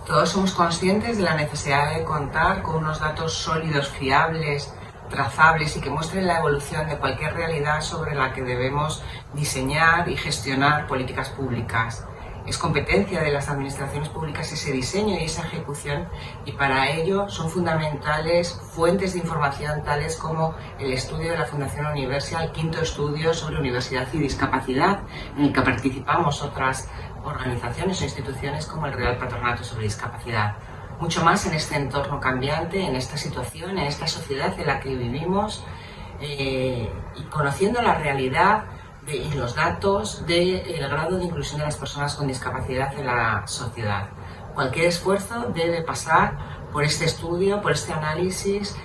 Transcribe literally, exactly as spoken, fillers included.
Todos somos conscientes de la necesidad de contar con unos datos sólidos, fiables, trazables y que muestren la evolución de cualquier realidad sobre la que debemos diseñar y gestionar políticas públicas. Es competencia de las administraciones públicas ese diseño y esa ejecución, y para ello son fundamentales fuentes de información tales como el estudio de la Fundación Universia, el quinto estudio sobre universidad y discapacidad, en el que participamos otras organizaciones o instituciones como el Real Patronato sobre Discapacidad. Mucho más en este entorno cambiante, en esta situación, en esta sociedad en la que vivimos, eh, y conociendo la realidad de, y los datos del grado de inclusión de las personas con discapacidad en la sociedad. Cualquier esfuerzo debe pasar por este estudio, por este análisis